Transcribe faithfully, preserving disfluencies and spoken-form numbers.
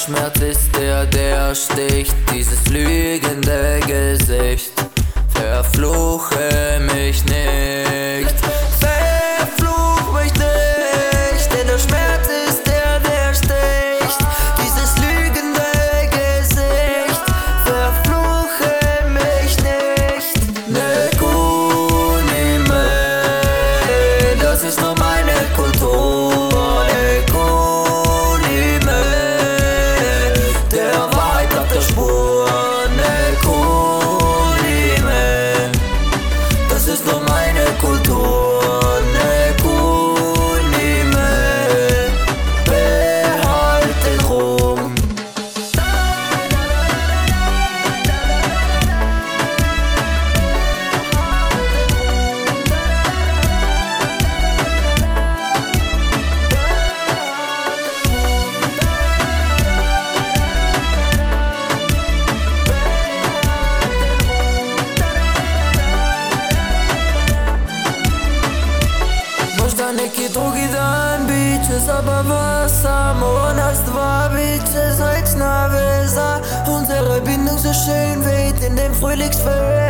Schmerz ist der, der sticht, dieses lügende Gesicht. Verfluche mich nicht, verfluch mich nicht, denn der Schmerz ist der, der sticht, dieses lügende Gesicht. Verfluche mich nicht. Ne Kunime, das ist nur meine Kultur. Ne Kunime, der Wahrheit auf der Spur. Ne Kunime, das ist nur meine Kultur. Ne Kunime, behalt den Ruhm. Možda neki drugi dan bit će zabava, samo nas dva bit će srećna veza. Unsere Bindung so schön weht in dem Frühlingsfeld.